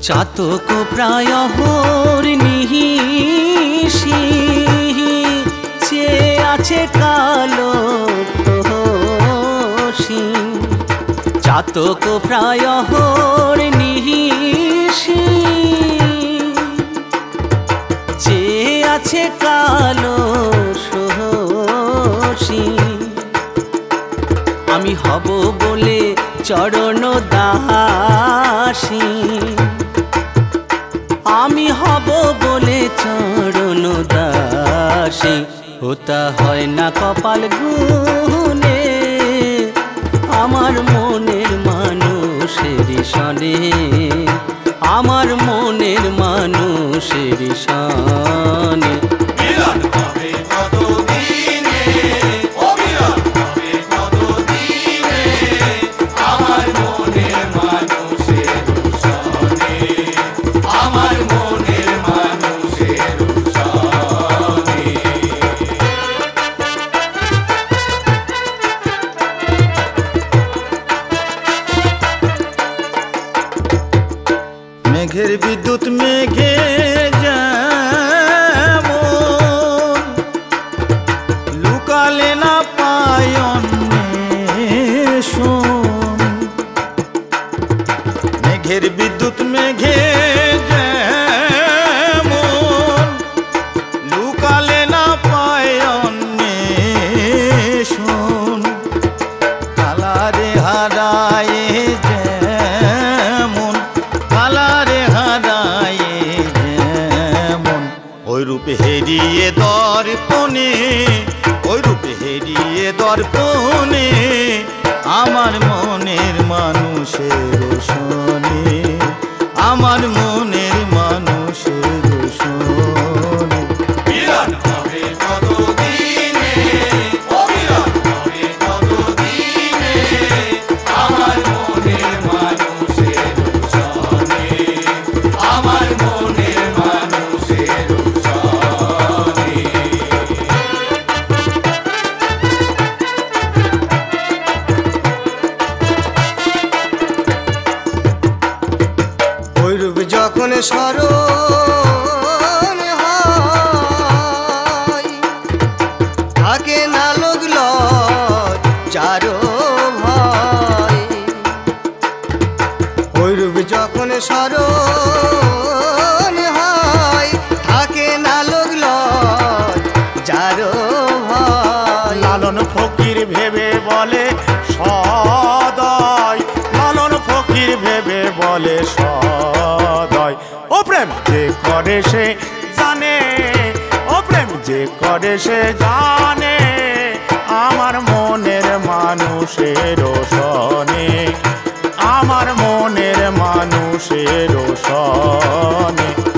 চাতক প্রায় নিহিষি চেয়ে আছে কালো তোষী। চাতক প্রায় নিহিষি চেয়ে আছে কালো সোষী। আমি হব বলে চরণ দাসী, আমি হব বলে চরণ দাসী। ওটা হয় না কপাল গুনে আমার মনের মানুষের সনে, আমার মনের মানুষের সনে। মেঘের বিদ্যুৎ মেঘে যেমন লুকালে না পায় অন্বেষণ। মেঘের বিদ্যুৎ মেঘে যেমন লুকালে না পায় অন্বেষণ। কালারে হারায় ওই রূপে হেরিয়ে দর্পণে, ওই রূপে হেরিয়ে দর্পণে আমার মনের মানুষের শোনে, আমার মনের মানুষের শোনে। যখন স্মরণ হয় থাকে না লগল যারো ভয়। ওই রূপ যখন স্মরণ হয় থাকে না লগল যারো ভয়। লালন ফকির ভেবে বলে সদয়, লালন ফকির ভেবে বলে সদয়। ও প্রেম যে করে সে জানে, ও প্রেম যে করে সে জানে আমার মনের মানুষের শোনে, আমার মনের মানুষের শোনে।